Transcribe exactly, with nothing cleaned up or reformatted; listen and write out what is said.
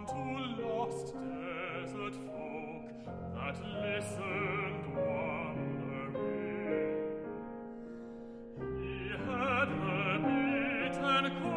to lost desert folk that listened wondering. He had the beaten